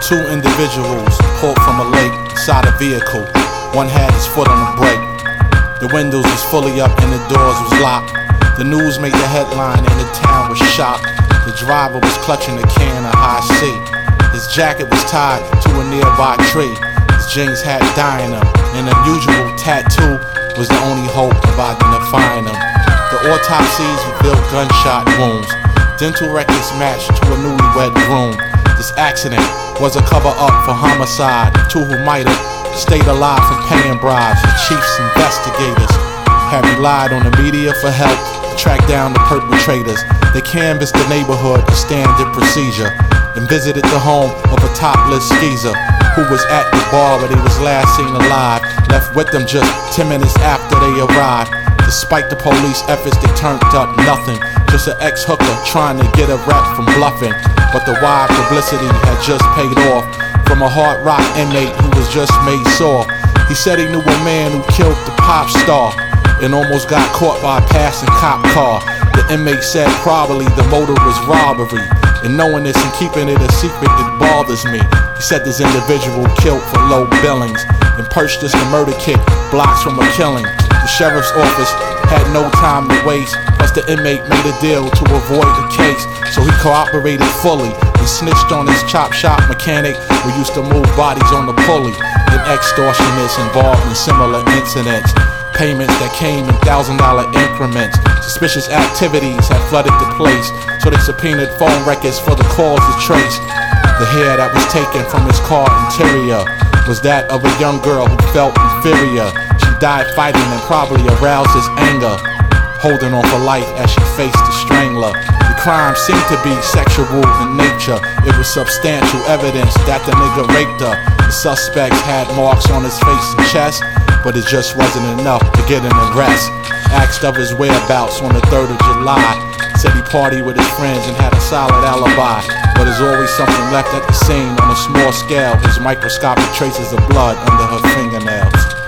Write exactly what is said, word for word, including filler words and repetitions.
Two individuals pulled from a lake inside a vehicle. One had his foot on the brake. The windows was fully up and the doors was locked. The news made the headline and the town was shocked. The driver was clutching a can of high C. His jacket was tied to a nearby tree. His jeans had dye in them. An unusual tattoo was the only hope of identifying him. The autopsies revealed gunshot wounds. Dental records matched to a newlywed groom. This accident was a cover-up for homicide. Two who might have stayed alive from paying bribes. The chief's investigators had relied on the media for help to track down the perpetrators. They canvassed the neighborhood for standard procedure and visited the home of a topless skeezer who was at the bar where they was last seen alive. Left with them just ten minutes after they arrived. Despite the police efforts, they turned up nothing. Just an ex-hooker trying to get a rap from bluffing. But the wide publicity had just paid off from a hard rock inmate who was just made sore. He said he knew a man who killed the pop star and almost got caught by a passing cop car. The inmate said probably the motive was robbery. And knowing this and keeping it a secret, it bothers me. He said this individual killed for low billings and purchased the murder kit blocks from a killing. The sheriff's office had no time to waste, plus the inmate made a deal to avoid the case. So he cooperated fully and snitched on his chop shop mechanic who used to move bodies on the pulley. And extortionists involved in similar incidents. Payments that came in thousand dollar increments. Suspicious activities had flooded the place, so they subpoenaed phone records for the calls to trace. The hair that was taken from his car interior was that of a young girl who felt inferior. She died fighting and probably aroused his anger, holding on for life as she faced the strangler. The crime seemed to be sexual in nature. It was substantial evidence that the nigga raped her. The suspects had marks on his face and chest, but it just wasn't enough to get an arrest. Asked of his whereabouts on the third of July. Said he partied with his friends and had a solid alibi. But there's always something left at the scene on a small scale. His microscopic traces of blood under her fingernails.